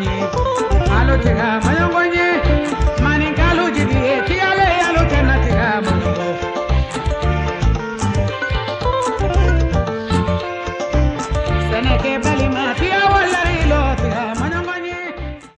အားလုံးချစ်ကမယုံကိုကြီး